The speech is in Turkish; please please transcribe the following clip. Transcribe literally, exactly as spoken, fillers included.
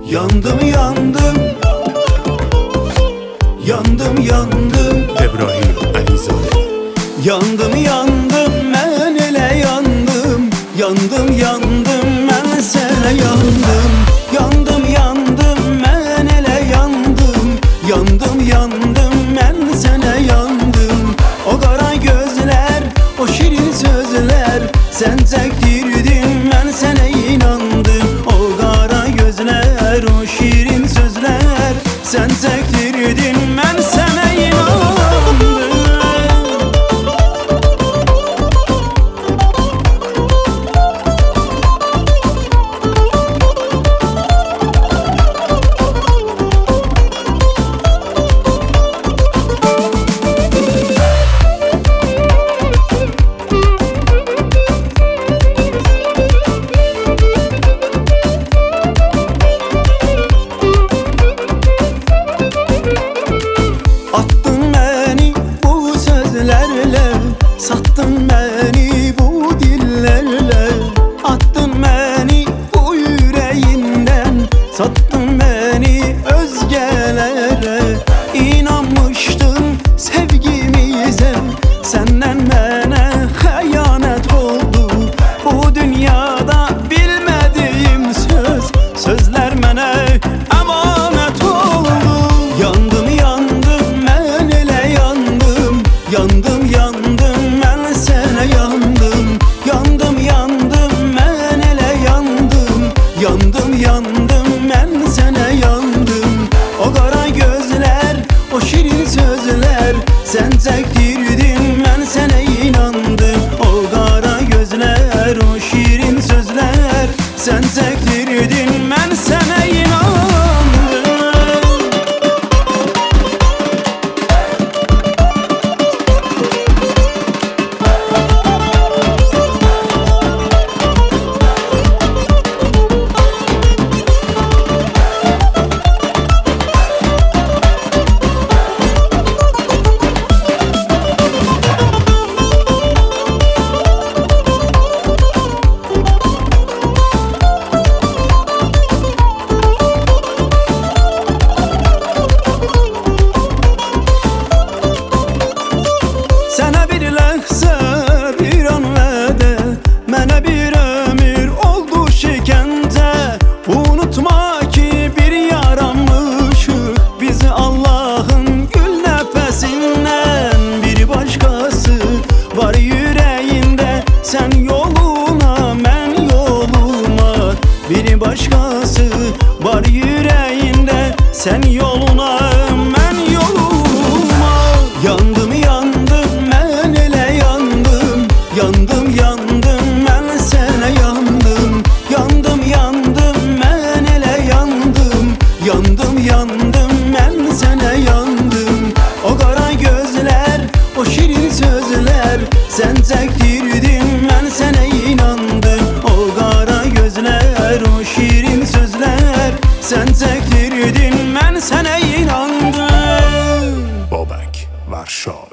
Yandım yandım, yandım yandım. İbrahim Alizade. Yandım yandım, ben ele yandım. Yandım yandım, ben sana yandım. Yandım yandım, ben ele yandım. Yandım yandım, ben sana yandım. O kara gözler, o şirin sözler, sen çektirdin, ben sana inandım. O kara gözler, o şirin sözler, sen çektirdin, ben sana inandım. Sattın beni bu dillerle, attın beni bu yüreğinden, sattın beni özgelere. İnanmıştım sevgimize, senden bana hayanet oldu. Bu dünyada bilmediğim söz, sözler bana emanet oldu. Yandım yandım, ben ele yandım. Yandım yandım, ben sana yandım. Yandım yandım, ben ele yandım. Yandım yandım, ben sana yandım. O kara gözler, o şirin sözler, sen çektirdin, ben sana inandım. O kara gözler, o şirin sözler, sen çektirdin, ben sana inandım. Sana bir ləhzə, bir an vədə, mənə bir ömür oldu şikəncə. Unutma ki bir yaranmışıq biz Allah'ın gül nəfəsindən. Bir başqası var yüreğinde, sen yoluna mən yoluma. Bir başqası var yüreğinde, sen yoluna mən yoluma. Yandım yandım, ben ele yandım. Yandım yandım, ben sana yandım. Yandım yandım, ben ele yandım. Yandım yandım, ben sana yandım. O kara gözler, o şirin sözler, sen çektirdin, ben sana inandım. O kara gözler, o şirin sözler, sen çektirdin, ben sana inandım. Bobek Varşov.